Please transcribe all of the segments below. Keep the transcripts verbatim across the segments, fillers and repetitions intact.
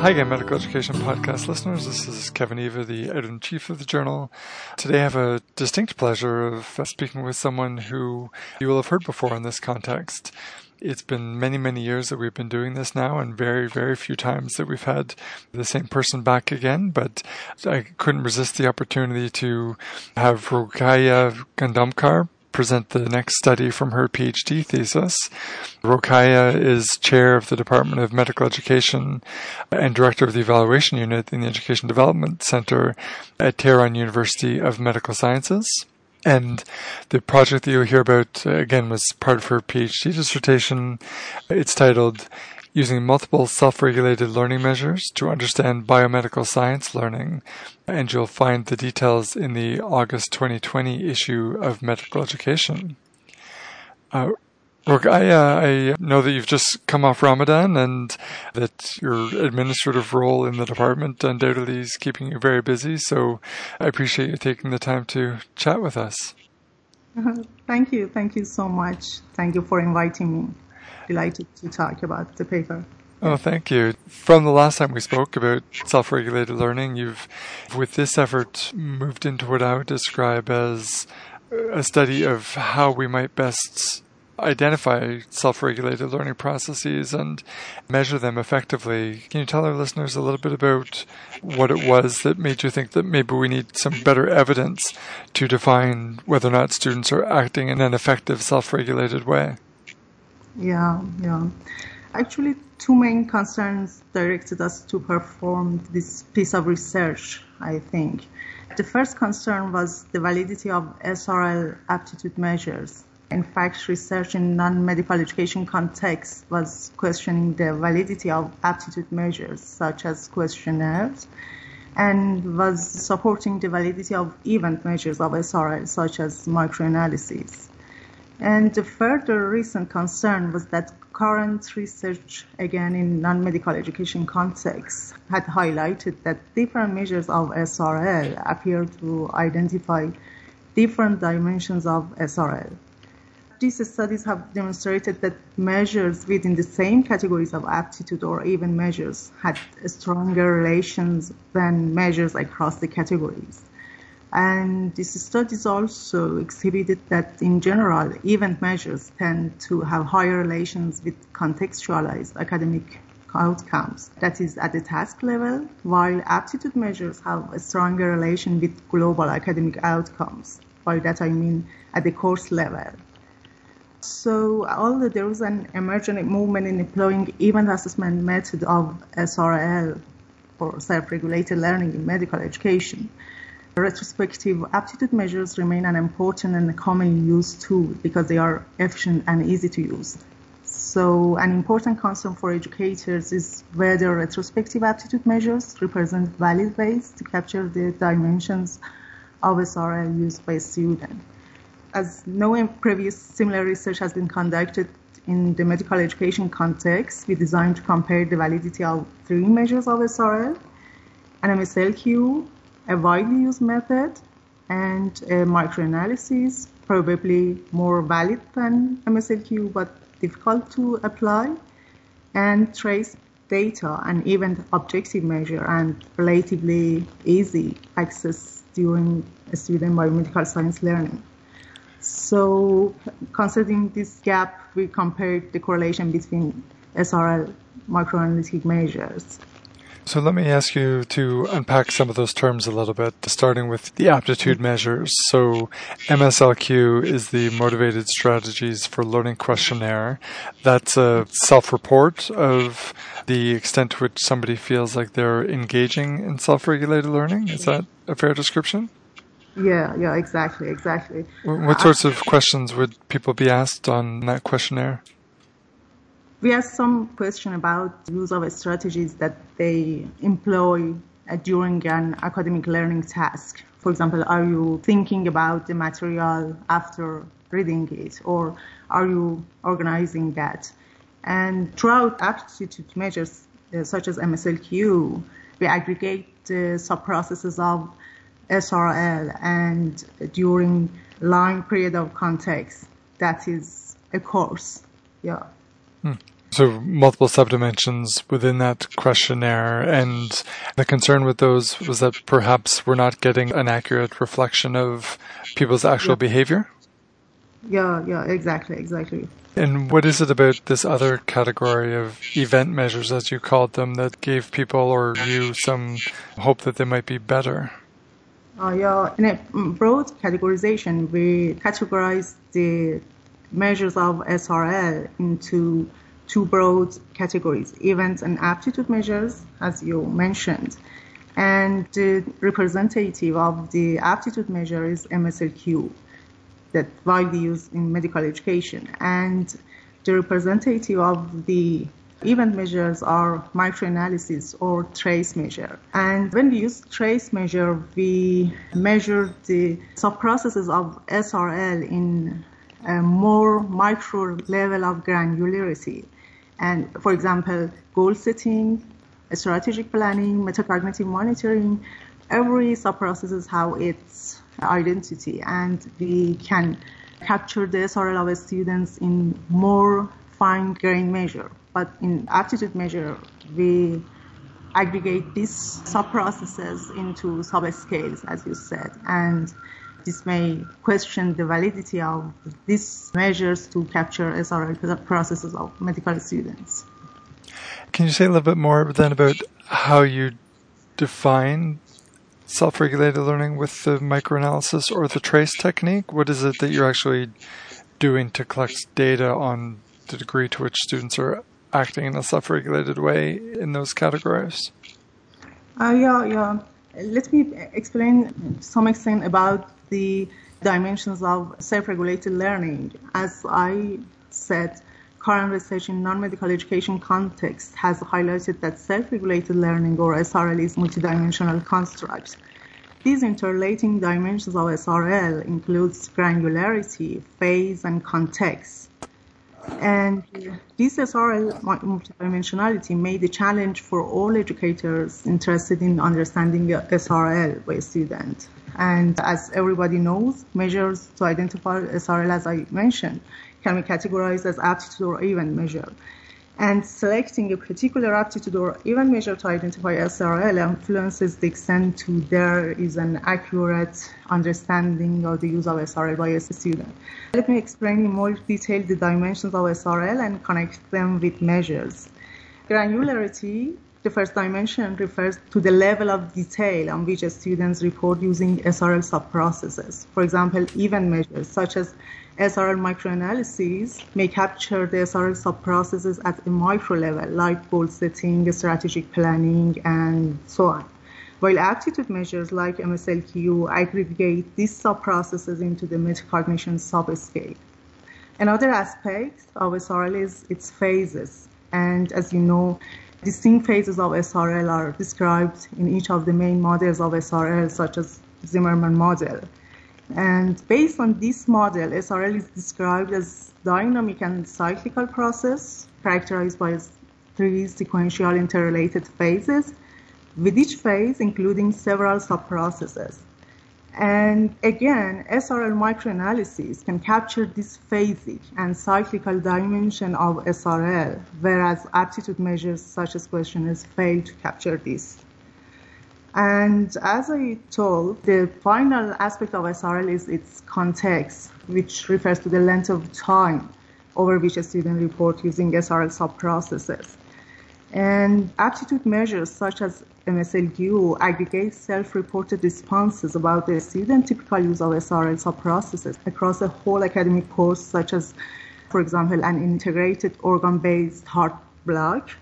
Hi again, Medical Education Podcast listeners. This is Kevin Eva, the editor-in-chief of the journal. Today I have a distinct pleasure of speaking with someone who you will have heard before in this context. It's been many, many years that we've been doing this now, and very, very few times that we've had the same person back again, but I couldn't resist the opportunity to have Roukaya Gandamkar present the next study from her PhD thesis. Roukaya is chair of the Department of Medical Education and director of the Evaluation Unit in the Education Development Center at Tehran University of Medical Sciences. And the project that you'll hear about, again, was part of her PhD dissertation. It's titled Using Multiple Self-Regulated Learning Measures to Understand Biomedical Science Learning. And you'll find the details in the August twenty twenty issue of Medical Education. Uh, Roukaya, I know that you've just come off Ramadan and that your administrative role in the department undoubtedly is keeping you very busy, so I appreciate you taking the time to chat with us. Uh, thank you. Thank you so much. Thank you for inviting me. Delighted to talk about the paper. Oh, thank you. From the last time we spoke about self-regulated learning, you've, with this effort, moved into what I would describe as a study of how we might best identify self-regulated learning processes and measure them effectively. Can you tell our listeners a little bit about what it was that made you think that maybe we need some better evidence to define whether or not students are acting in an effective self-regulated way? Yeah, yeah. Actually, two main concerns directed us to perform this piece of research, I think. The first concern was the validity of S R L aptitude measures. In fact, research in non-medical education context was questioning the validity of aptitude measures, such as questionnaires, and was supporting the validity of event measures of S R L, such as microanalyses. And the further recent concern was that current research, again in non-medical education context, had highlighted that different measures of S R L appear to identify different dimensions of S R L. These studies have demonstrated that measures within the same categories of aptitude or even measures had stronger relations than measures across the categories. And these studies also exhibited that, in general, event measures tend to have higher relations with contextualized academic outcomes, that is, at the task level, while aptitude measures have a stronger relation with global academic outcomes. By that I mean at the course level. So, although there was an emergent movement in employing event assessment method of S R L, or self-regulated learning in medical education, retrospective aptitude measures remain an important and commonly used tool because they are efficient and easy to use. So an important concern for educators is whether retrospective aptitude measures represent valid ways to capture the dimensions of S R L used by students. As no previous similar research has been conducted in the medical education context, we designed to compare the validity of three measures of S R L, an M S L Q, a widely used method, and a microanalysis, probably more valid than M S L Q but difficult to apply, and trace data, an event objective measure and relatively easy access during student biomedical science learning. So, considering this gap, we compared the correlation between S R L microanalytic measures. So let me ask you to unpack some of those terms a little bit, starting with the aptitude measures. So M S L Q is the Motivated Strategies for Learning Questionnaire. That's a self-report of the extent to which somebody feels like they're engaging in self-regulated learning. Is that a fair description? Yeah, yeah, exactly, exactly. What sorts of questions would people be asked on that questionnaire? We asked some question about the use of strategies that they employ uh, during an academic learning task. For example, are you thinking about the material after reading it, or are you organizing that? And throughout aptitude measures, uh, such as M S L Q, we aggregate the sub-processes of S R L and during long period of context, that is a course. Yeah. Hmm. So multiple subdimensions within that questionnaire, and the concern with those was that perhaps we're not getting an accurate reflection of people's actual yeah. behavior? Yeah, yeah, exactly, exactly. And what is it about this other category of event measures, as you called them, that gave people or you some hope that they might be better? Uh, yeah, in a broad categorization, we categorize the measures of S R L into two broad categories, events and aptitude measures, as you mentioned. And the representative of the aptitude measure is M S L Q, that widely used in medical education. And the representative of the event measures are microanalysis or trace measure. And when we use trace measure, we measure the subprocesses of S R L in a more micro level of granularity. And for example, goal setting, strategic planning, metacognitive monitoring, every subprocess has its identity, and we can capture the S R L of students in more fine-grained measure. But in aptitude measure, we aggregate these subprocesses into subscales, as you said, and this may question the validity of these measures to capture S R L processes of medical students. Can you say a little bit more then about how you define self-regulated learning with the microanalysis or the trace technique? What is it that you're actually doing to collect data on the degree to which students are acting in a self-regulated way in those categories? Uh, yeah, yeah. Let me explain to some extent about the dimensions of self-regulated learning. As I said, current research in non-medical education context has highlighted that self-regulated learning, or S R L, is a multidimensional construct. These interrelating dimensions of S R L includes granularity, phase, and context. And this S R L multidimensionality made a challenge for all educators interested in understanding S R L by a student. And as everybody knows, measures to identify S R L, as I mentioned, can be categorized as aptitude or event measure. And selecting a particular aptitude or event measure to identify S R L influences the extent to there is an accurate understanding of the use of S R L by a student. Let me explain in more detail the dimensions of S R L and connect them with measures. Granularity, the first dimension, refers to the level of detail on which students report using S R L subprocesses. For example, event measures such as S R L microanalyses may capture the S R L subprocesses at a micro level, like goal setting, strategic planning, and so on. While aptitude measures like M S L Q aggregate these subprocesses into the metacognition subscale. Another aspect of S R L is its phases. And as you know, distinct phases of S R L are described in each of the main models of S R L, such as Zimmerman model. And based on this model, S R L is described as dynamic and cyclical process characterized by three sequential interrelated phases, with each phase including several subprocesses. And again, S R L microanalysis can capture this phasic and cyclical dimension of S R L, whereas aptitude measures such as questionnaires fail to capture this. And as I told, the final aspect of S R L is its context, which refers to the length of time over which a student reports using S R L subprocesses. And aptitude measures such as M S L Q aggregate self-reported responses about the student typical use of S R L subprocesses across a whole academic course, such as, for example, an integrated organ-based heart block.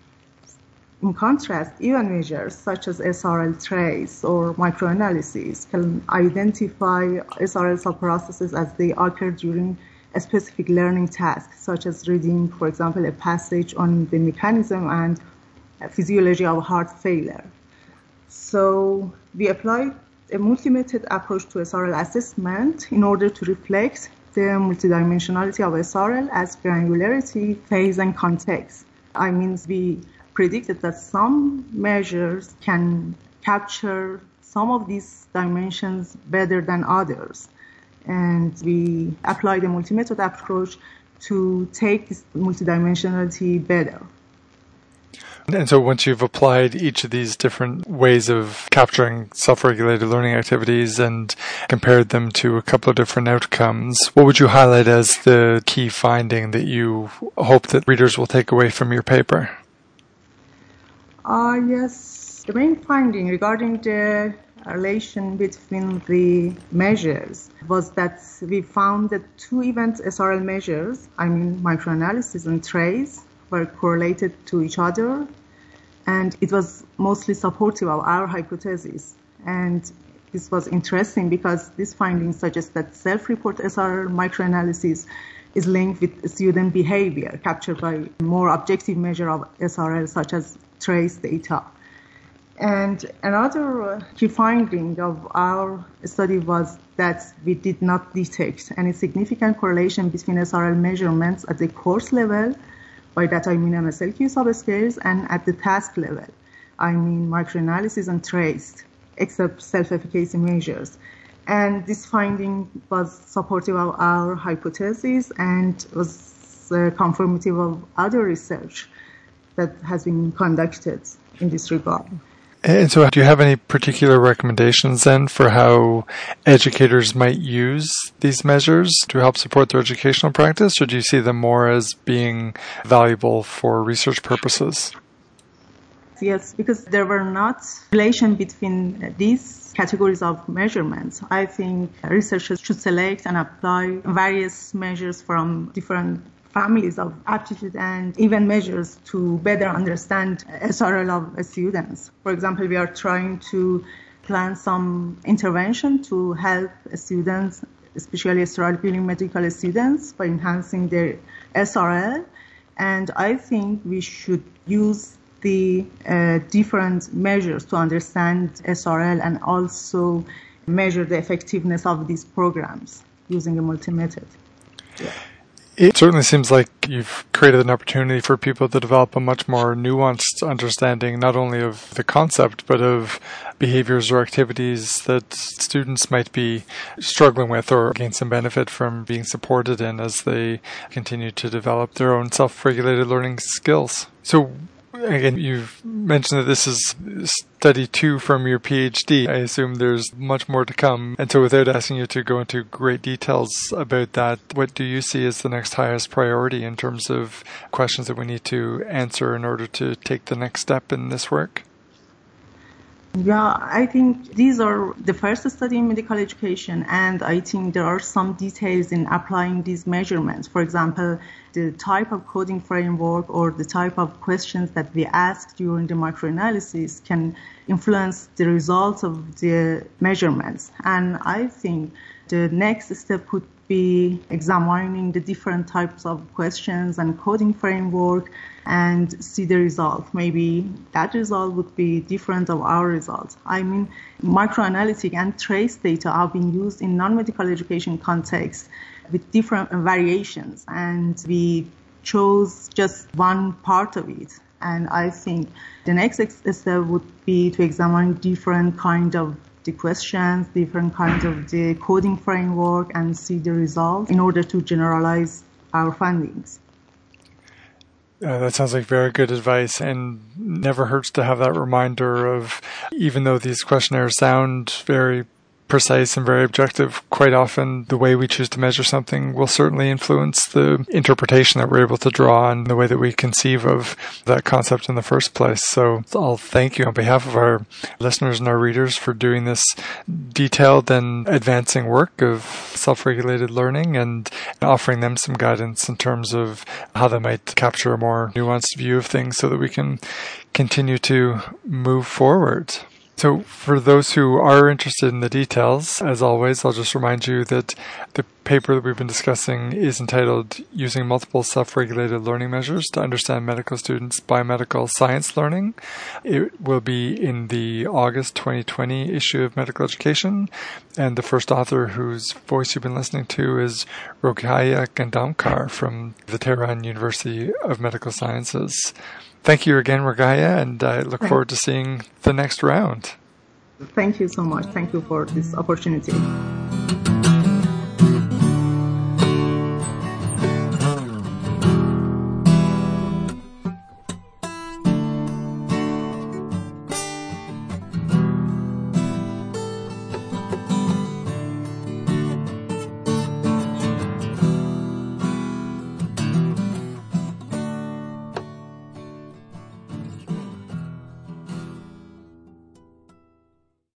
In contrast, event measures such as S R L trace or microanalysis can identify S R L subprocesses as they occur during a specific learning task, such as reading, for example, a passage on the mechanism and physiology of heart failure. So we applied a multi-method approach to S R L assessment in order to reflect the multidimensionality of S R L as granularity, phase, and context. I mean, we predicted that some measures can capture some of these dimensions better than others. And we applied a multi-method approach to take this multidimensionality better. And so once you've applied each of these different ways of capturing self-regulated learning activities and compared them to a couple of different outcomes, what would you highlight as the key finding that you hope that readers will take away from your paper? Uh, yes, the main finding regarding the relation between the measures was that we found that two event S R L measures, I mean microanalysis and trace, were correlated to each other, and it was mostly supportive of our hypothesis. And this was interesting because this finding suggests that self-report S R L microanalysis is linked with student behavior captured by a more objective measure of S R L, such as trace data. And another key finding of our study was that we did not detect any significant correlation between S R L measurements at the course level. By that I mean M S L Q subscales, and at the task level, I mean microanalysis and trace, except self-efficacy measures. And this finding was supportive of our hypothesis and was uh, confirmative of other research that has been conducted in this regard. And so do you have any particular recommendations then for how educators might use these measures to help support their educational practice, or do you see them more as being valuable for research purposes? Yes, because there were not relation between these categories of measurements. I think researchers should select and apply various measures from different families of aptitude and even measures to better understand S R L of students. For example, we are trying to plan some intervention to help students, especially steroid-peeling medical students, by enhancing their S R L. And I think we should use the uh, different measures to understand S R L and also measure the effectiveness of these programs using a multi-method. Yeah. It certainly seems like you've created an opportunity for people to develop a much more nuanced understanding, not only of the concept, but of behaviors or activities that students might be struggling with or gain some benefit from being supported in as they continue to develop their own self-regulated learning skills. So, again, you've mentioned that this is study two from your PhD. I assume there's much more to come. And so without asking you to go into great details about that, what do you see as the next highest priority in terms of questions that we need to answer in order to take the next step in this work? Yeah, I think these are the first study in medical education, and I think there are some details in applying these measurements. For example, the type of coding framework or the type of questions that we ask during the microanalysis can influence the results of the measurements. And I think the next step could be examining the different types of questions and coding framework and see the result. Maybe that result would be different of our results. I mean, microanalytic and trace data have been used in non-medical education contexts with different variations, and we chose just one part of it. And I think the next step would be to examine different kind of the questions, different kinds of the coding framework, and see the results in order to generalize our findings. Uh, that sounds like very good advice, and never hurts to have that reminder of, even though these questionnaires sound very precise and very objective, quite often the way we choose to measure something will certainly influence the interpretation that we're able to draw and the way that we conceive of that concept in the first place. So I'll thank you on behalf of our listeners and our readers for doing this detailed and advancing work of self-regulated learning and offering them some guidance in terms of how they might capture a more nuanced view of things so that we can continue to move forward. So for those who are interested in the details, as always, I'll just remind you that the paper that we've been discussing is entitled Using Multiple Self-Regulated Learning Measures to Understand Medical Students' Biomedical Science Learning. It will be in the August twenty twenty issue of Medical Education, and the first author whose voice you've been listening to is Roghaya Gandhamkar from the Tehran University of Medical Sciences. Thank you again, Roghaya, and I look Thanks. forward to seeing the next round. Thank you so much. Thank you for this opportunity.